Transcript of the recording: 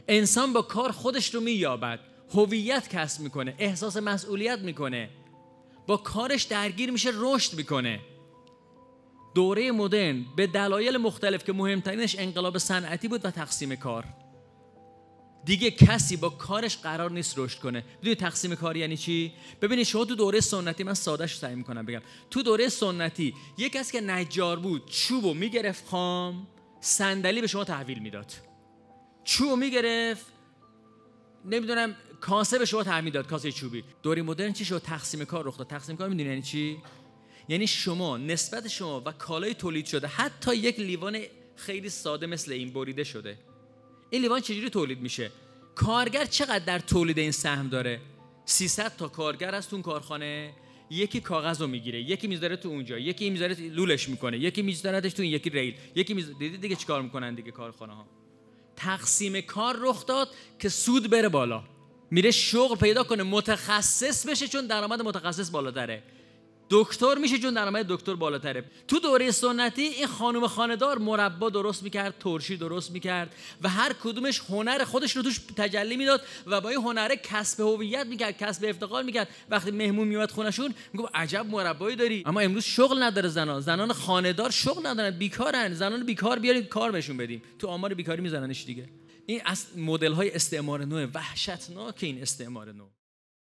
انسان با کار خودش رو مییابد، هویت کسب میکنه، احساس مسئولیت میکنه، با کارش درگیر میشه، رشد میکنه. دوره مدرن به دلایل مختلف که مهمترینش انقلاب صنعتی بود و تقسیم کار، دیگه کسی با کارش قرار نیست رشد کنه. بدونید تقسیم کار یعنی چی؟ ببینید شما تو دوره سنتی، من سادهش سعی میکنم بگم، تو دوره سنتی یک کسی که نجار بود چوبو میگرفت خام، صندلی به شما تحویل میداد. چوبو میگرفت، نمیدونم کاسه به شما تحویل داد، کاسه چوبی. دوره مدرن چی شد؟ تقسیم کار رخ داد. تقسیم کار میدونید یعنی چی؟ یعنی شما نسبت شما و کالای تولید شده، حتی یک لیوان خیلی ساده مثل این بریده شده، این لیوان چجوری تولید میشه؟ کارگر چقدر در تولید این سهم داره؟ 300 تا کارگر از اون کارخانه، یکی کاغذ رو میگیره، یکی میذاره تو اونجا، یکی میذاره لولش میکنه، یکی میذارهش تو این یکی ریل، یکی دیدید دیگه چیکار میکنن دیگه کارخانه ها. تقسیم کار رخ داد که سود بره بالا، میره شغل پیدا کنه، متخصص بشه چون درآمد متخصص بالاتره، دکتر میشه چون درآمد دکتر بالاتره. تو دوره سنتی این خانم خانه‌دار مربا درست میکرد، ترشی درست میکرد و هر کدومش هنر خودش رو توش تجلی میداد و با این هنر کسب هویت میکرد، کسب افتخار میکرد. وقتی مهمون میومد خونشون میگفت عجب مربایی داری. اما امروز شغل نداره زنان خانه‌دار شغل ندارن، بیکارن. زنان بیکار بیارید کار بهشون بدیم، تو آمار بیکاری میزننش دیگه. این مدل های استعمار نو، وحشتناک این استعمار نو.